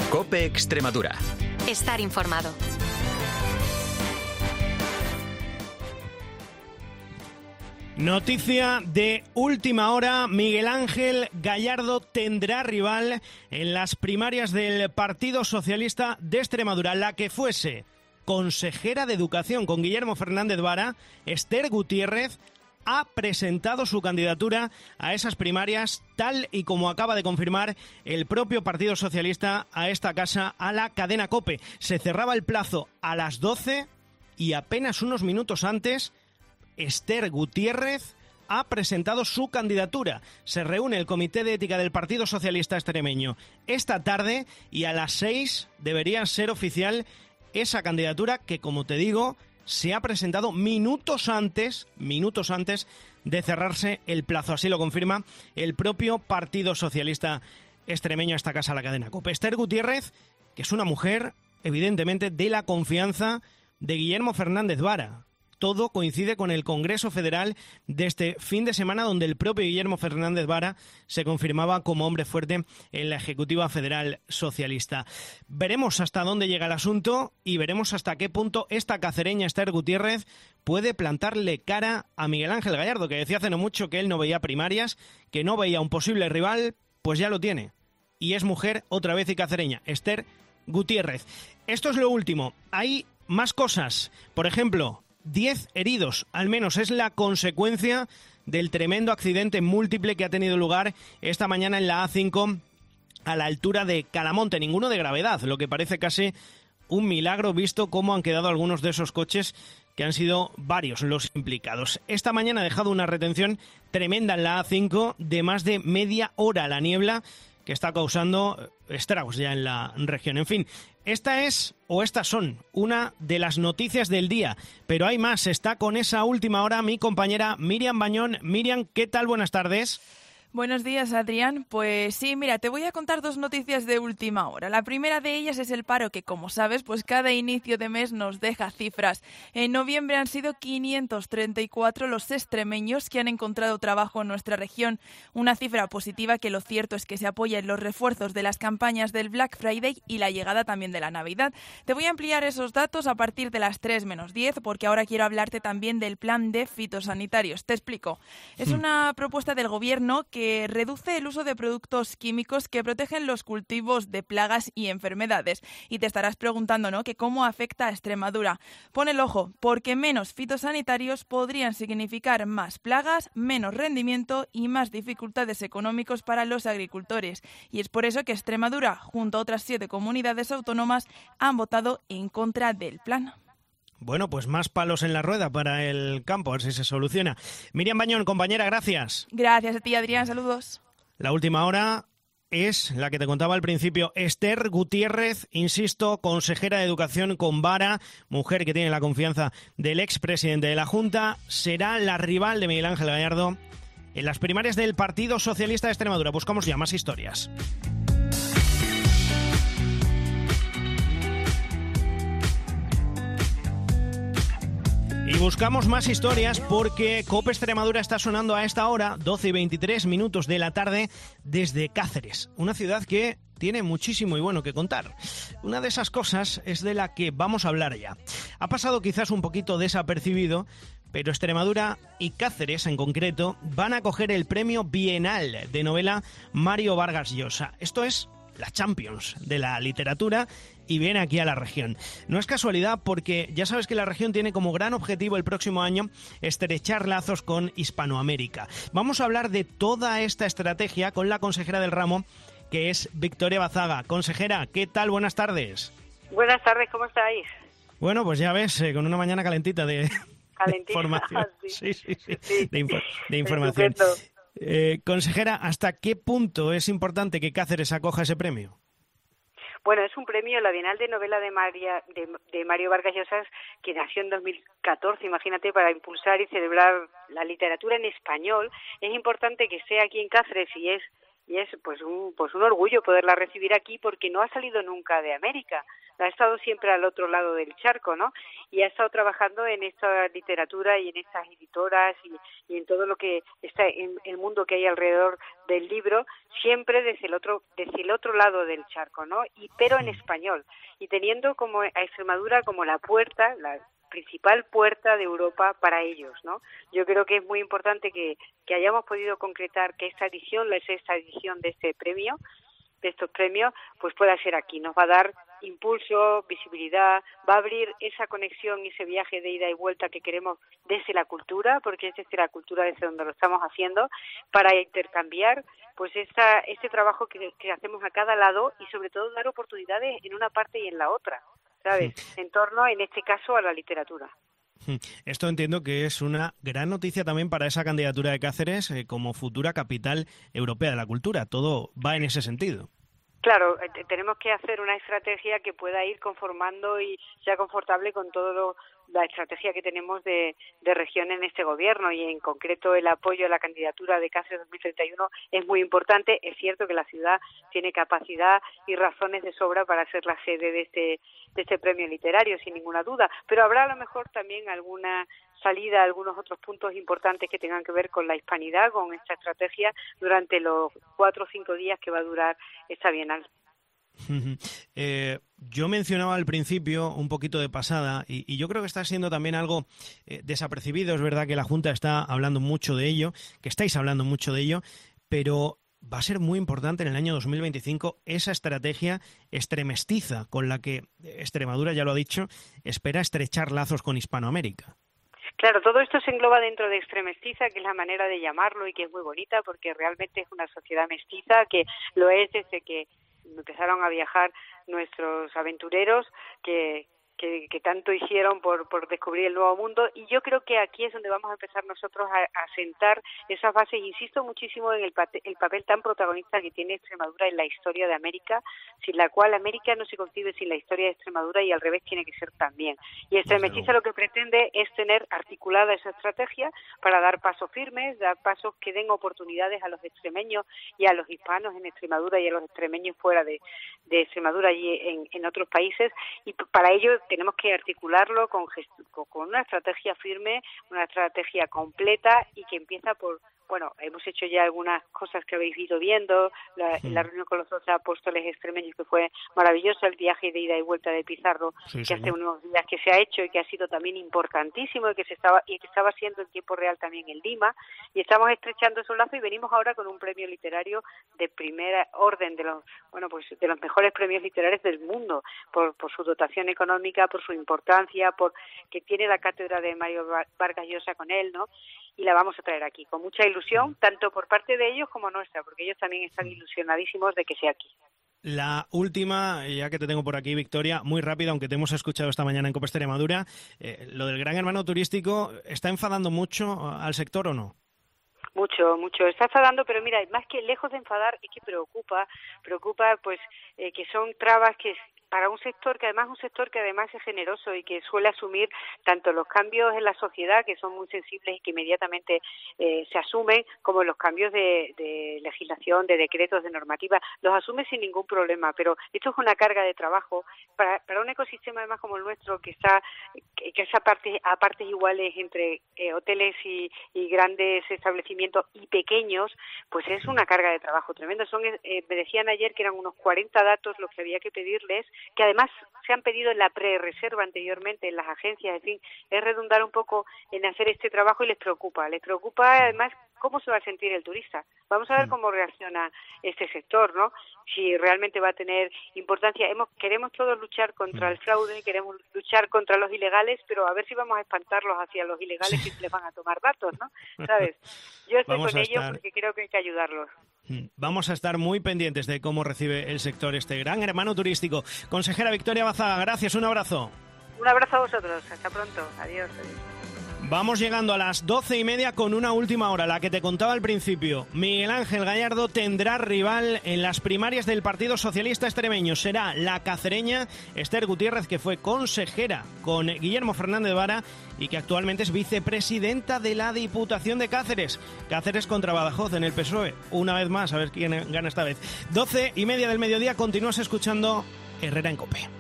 COPE Extremadura. Estar informado. Noticia de última hora: Miguel Ángel Gallardo tendrá rival en las primarias del Partido Socialista de Extremadura. La que fuese consejera de Educación con Guillermo Fernández Vara, Esther Gutiérrez, ha presentado su candidatura a esas primarias, tal y como acaba de confirmar el propio Partido Socialista a esta casa, a la cadena COPE. Se cerraba el plazo a las 12 y apenas unos minutos antes, Esther Gutiérrez ha presentado su candidatura. Se reúne el Comité de Ética del Partido Socialista Extremeño esta tarde y a las 6 debería ser oficial esa candidatura que, como te digo, se ha presentado minutos antes de cerrarse el plazo. Así lo confirma el propio Partido Socialista Extremeño a esta casa, la cadena COPE. Esther Gutiérrez, que es una mujer, evidentemente, de la confianza de Guillermo Fernández Vara. Todo coincide con el Congreso Federal de este fin de semana, donde el propio Guillermo Fernández Vara se confirmaba como hombre fuerte en la Ejecutiva Federal Socialista. Veremos hasta dónde llega el asunto y veremos hasta qué punto esta cacereña Esther Gutiérrez puede plantarle cara a Miguel Ángel Gallardo, que decía hace no mucho que él no veía primarias, que no veía un posible rival. Pues ya lo tiene. Y es mujer otra vez y cacereña, Esther Gutiérrez. Esto es lo último. Hay más cosas. Por ejemplo, 10 heridos, al menos es la consecuencia del tremendo accidente múltiple que ha tenido lugar esta mañana en la A5 a la altura de Calamonte. Ninguno de gravedad, lo que parece casi un milagro visto cómo han quedado algunos de esos coches, que han sido varios los implicados. Esta mañana ha dejado una retención tremenda en la A5 de más de media hora, la niebla que está causando estragos ya en la región. En fin, estas son una de las noticias del día, pero hay más. Está con esa última hora mi compañera Miriam Bañón. Miriam, ¿qué tal? Buenas tardes. Buenos días, Adrián. Pues sí, mira, te voy a contar dos noticias de última hora. La primera de ellas es el paro que, como sabes, pues cada inicio de mes nos deja cifras. En noviembre han sido 534 los extremeños que han encontrado trabajo en nuestra región. Una cifra positiva que lo cierto es que se apoya en los refuerzos de las campañas del Black Friday y la llegada también de la Navidad. Te voy a ampliar esos datos a partir de las 3 menos 10 porque ahora quiero hablarte también del plan de fitosanitarios. Te explico. Es una propuesta del gobierno que reduce el uso de productos químicos que protegen los cultivos de plagas y enfermedades. Y te estarás preguntando, ¿no?, que cómo afecta a Extremadura. Pon el ojo, porque menos fitosanitarios podrían significar más plagas, menos rendimiento y más dificultades económicas para los agricultores. Y es por eso que Extremadura, junto a otras 7 comunidades autónomas, han votado en contra del plan. Bueno, pues más palos en la rueda para el campo, a ver si se soluciona. Miriam Bañón, compañera, gracias. Gracias a ti, Adrián, saludos. La última hora es la que te contaba al principio. Esther Gutiérrez, insisto, consejera de Educación con Vara, mujer que tiene la confianza del expresidente de la Junta, será la rival de Miguel Ángel Gallardo en las primarias del Partido Socialista de Extremadura. Buscamos ya más historias. Y buscamos más historias porque COPE Extremadura está sonando a esta hora, 12 y 23 minutos de la tarde, desde Cáceres, una ciudad que tiene muchísimo y bueno que contar. Una de esas cosas es de la que vamos a hablar ya. Ha pasado quizás un poquito desapercibido, pero Extremadura y Cáceres en concreto van a coger el premio bienal de novela Mario Vargas Llosa. Esto es la Champions de la literatura y viene aquí a la región. No es casualidad porque ya sabes que la región tiene como gran objetivo el próximo año estrechar lazos con Hispanoamérica. Vamos a hablar de toda esta estrategia con la consejera del ramo, que es Victoria Bazaga. Consejera, ¿qué tal? Buenas tardes. Buenas tardes, ¿cómo estáis? Bueno, pues ya ves, con una mañana calentita de información. Sí. De información. Consejera, ¿hasta qué punto es importante que Cáceres acoja ese premio? Bueno, es un premio, la Bienal de Novela de Mario Vargas Llosa, que nació en 2014, imagínate, para impulsar y celebrar la literatura en español. Es importante que sea aquí en Cáceres y es y es pues un orgullo poderla recibir aquí, porque no ha salido nunca de América, ha estado siempre al otro lado del charco, ¿no? Y ha estado trabajando en esta literatura y en estas editoras y en todo lo que está en el mundo que hay alrededor del libro, siempre desde el otro lado del charco, ¿no? Pero en español, y teniendo como a Extremadura como la principal puerta de Europa para ellos, ¿no? Yo creo que es muy importante que hayamos podido concretar que esta edición, la sexta edición de estos premios, pues pueda ser aquí. Nos va a dar impulso, visibilidad, va a abrir esa conexión y ese viaje de ida y vuelta que queremos desde la cultura, porque es desde la cultura desde donde lo estamos haciendo, para intercambiar pues este trabajo que hacemos a cada lado, y sobre todo dar oportunidades en una parte y en la otra, ¿sabes? En torno, en este caso, a la literatura. Esto entiendo que es una gran noticia también para esa candidatura de Cáceres como futura capital europea de la cultura. Todo va en ese sentido. Claro, tenemos que hacer una estrategia que pueda ir conformando y sea confortable con todo la estrategia que tenemos de región en este gobierno, y en concreto el apoyo a la candidatura de Cáceres 2031 es muy importante. Es cierto que la ciudad tiene capacidad y razones de sobra para ser la sede de este premio literario, sin ninguna duda, pero habrá a lo mejor también alguna salida a algunos otros puntos importantes que tengan que ver con la hispanidad, con esta estrategia durante los 4 o 5 días que va a durar esta Bienal. Yo mencionaba al principio un poquito de pasada, y yo creo que está siendo también algo desapercibido. Es verdad que la Junta está hablando mucho de ello, que estáis hablando mucho de ello, pero va a ser muy importante en el año 2025 esa estrategia extremestiza con la que Extremadura, ya lo ha dicho, espera estrechar lazos con Hispanoamérica. Claro, todo esto se engloba dentro de Extremestiza, que es la manera de llamarlo y que es muy bonita, porque realmente es una sociedad mestiza, que lo es desde que empezaron a viajar nuestros aventureros, que tanto hicieron por descubrir el nuevo mundo, y yo creo que aquí es donde vamos a empezar nosotros a sentar esas bases. Insisto muchísimo en el papel tan protagonista que tiene Extremadura en la historia de América, sin la cual América no se concibe sin la historia de Extremadura, y al revés tiene que ser también. Y Extremestiza lo que pretende es tener articulada esa estrategia para dar pasos firmes, dar pasos que den oportunidades a los extremeños y a los hispanos en Extremadura y a los extremeños fuera de Extremadura y en otros países, y para ello tenemos que articularlo con una estrategia firme, una estrategia completa, y que empieza por, bueno, hemos hecho ya algunas cosas que habéis ido viendo, la reunión con los 12 apóstoles extremeños, que fue maravilloso, el viaje de ida y vuelta de Pizarro, que hace unos días que se ha hecho y que ha sido también importantísimo, y que estaba haciendo en tiempo real también en Lima, y estamos estrechando esos lazos, y venimos ahora con un premio literario de primera orden, de los mejores premios literarios del mundo, por su dotación económica, por su importancia, por que tiene la cátedra de Mario Vargas Llosa con él, ¿no? Y la vamos a traer aquí, con mucha ilusión, tanto por parte de ellos como nuestra, porque ellos también están ilusionadísimos de que sea aquí. La última, ya que te tengo por aquí, Victoria, muy rápida, aunque te hemos escuchado esta mañana en Copa Extremadura, ¿lo del Gran Hermano Turístico está enfadando mucho al sector o no? Mucho, está enfadando, pero mira, más que lejos de enfadar, es que preocupa pues que son trabas que para un sector que además es generoso y que suele asumir tanto los cambios en la sociedad, que son muy sensibles y que inmediatamente se asumen, como los cambios de legislación, de decretos, de normativa, los asume sin ningún problema. Pero esto es una carga de trabajo para un ecosistema además como el nuestro, que es a partes iguales entre hoteles y grandes establecimientos y pequeños, pues es una carga de trabajo tremendo. Me decían ayer que eran unos 40 datos los que había que pedirles, que además se han pedido en la pre-reserva anteriormente en las agencias. En fin, es redundar un poco en hacer este trabajo, y les preocupa además cómo se va a sentir el turista. Vamos a ver cómo reacciona este sector, ¿no? Si realmente va a tener importancia. Queremos todos luchar contra el fraude, queremos luchar contra los ilegales, pero a ver si vamos a espantarlos hacia los ilegales que les van a tomar datos, ¿no? ¿Sabes? Yo estoy con ellos porque creo que hay que ayudarlos. Vamos a estar muy pendientes de cómo recibe el sector este Gran Hermano Turístico. Consejera Victoria Bazaga, gracias, un abrazo. Un abrazo a vosotros, hasta pronto, adiós. Vamos llegando a las 12:30 con una última hora, la que te contaba al principio. Miguel Ángel Gallardo tendrá rival en las primarias del Partido Socialista Extremeño. Será la cacereña Esther Gutiérrez, que fue consejera con Guillermo Fernández Vara y que actualmente es vicepresidenta de la Diputación de Cáceres. Cáceres contra Badajoz en el PSOE. Una vez más, a ver quién gana esta vez. 12:30 del mediodía, continúas escuchando Herrera en COPE.